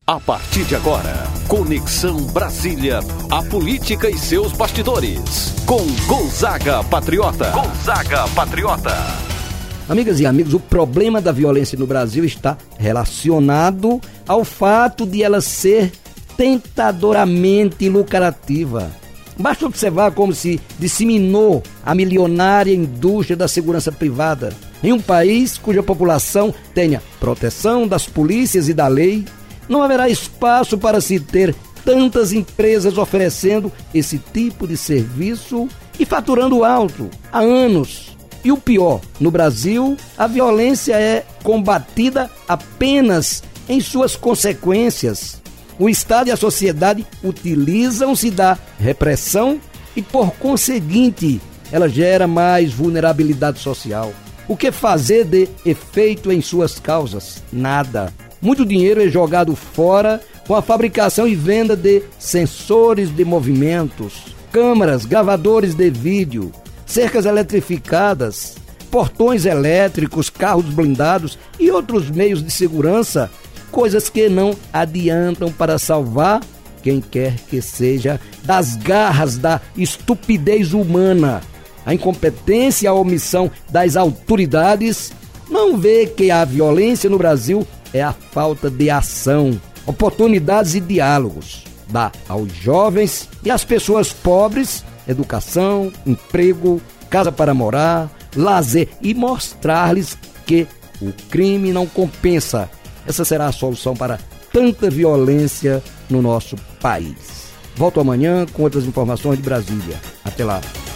A partir de agora, Conexão Brasília, a política e seus bastidores, com Gonzaga Patriota. Gonzaga Patriota. Amigas e amigos, o problema da violência no Brasil está relacionado ao fato de ela ser tentadoramente lucrativa. Basta observar como se disseminou a milionária indústria da segurança privada em um país cuja população tenha proteção das polícias e da lei. Não haverá espaço para se ter tantas empresas oferecendo esse tipo de serviço e faturando alto há anos. E o pior, no Brasil, a violência é combatida apenas em suas consequências. O Estado e a sociedade utilizam-se da repressão e, por conseguinte, ela gera mais vulnerabilidade social. O que fazer de efeito em suas causas? Nada. Muito dinheiro é jogado fora com a fabricação e venda de sensores de movimentos, câmeras, gravadores de vídeo, cercas eletrificadas, portões elétricos, carros blindados e outros meios de segurança, coisas que não adiantam para salvar quem quer que seja das garras da estupidez humana. A incompetência e a omissão das autoridades não vê que a violência no Brasil é a falta de ação, oportunidades e diálogos. Dá aos jovens e às pessoas pobres educação, emprego, casa para morar, lazer e mostrar-lhes que o crime não compensa. Essa será a solução para tanta violência no nosso país. Volto amanhã com outras informações de Brasília. Até lá.